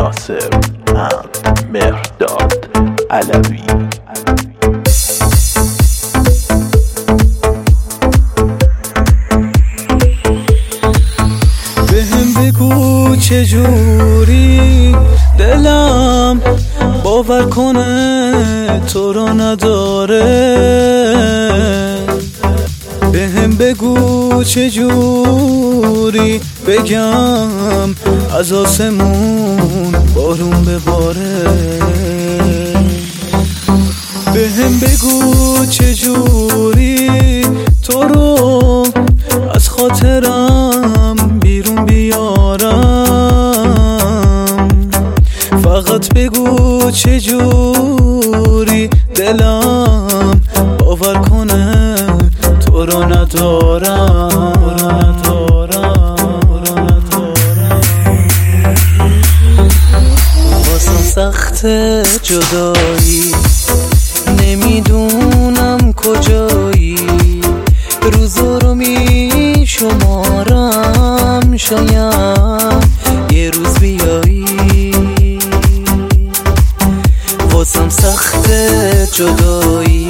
ناصر مهرداد علوی. بهم بگو چجوری دلم باور کنه تو رو نداره. بهم بگو چجوری بگم از آسمون بارون بباره. بهم بگو چجوری تو رو از خاطرم بیرون بیارم. فقط بگو چجوری دلم باور کنه تو رو ندارم. واسم سخت جدایی، نمیدونم کجایی. روزا رو می شمارم، شاید یه روز بیایی. واسم سخت جدایی،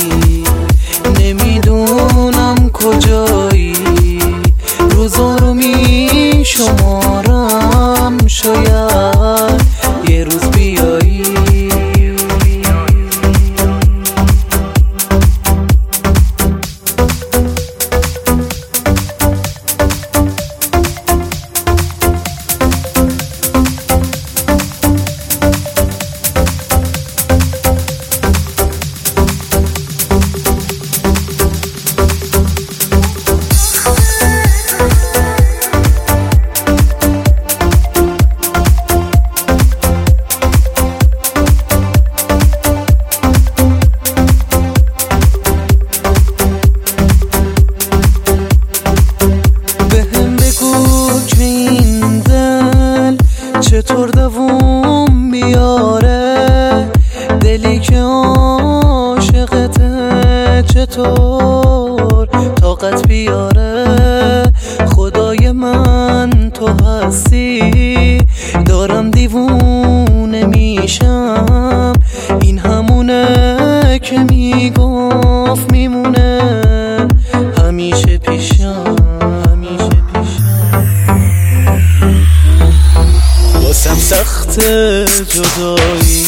نمیدونم کجایی. روزا رو می شمارم، شاید یه روز بیایی. چطور دووم بیاره دلی که عاشقته؟ چطور طاقت بیاره؟ خدای من تو هستی، دارم دیوونه میشم. این همونه که میگفت میمونه همیشه پیشم. واسم سخت جدایی،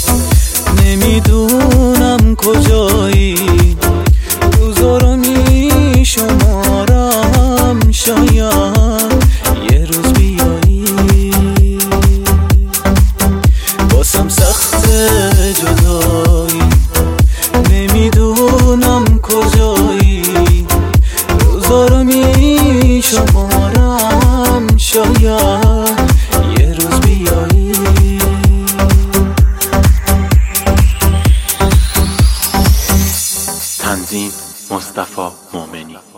نمیدونم کجایی. روزا رو می شمارم، شاید یه روز بیایی. واسم سخت جدایی، نمیدونم کجایی. روزا رو می شمارم، شاید یه روز بیایی. تنظیم مصطفی مومنی.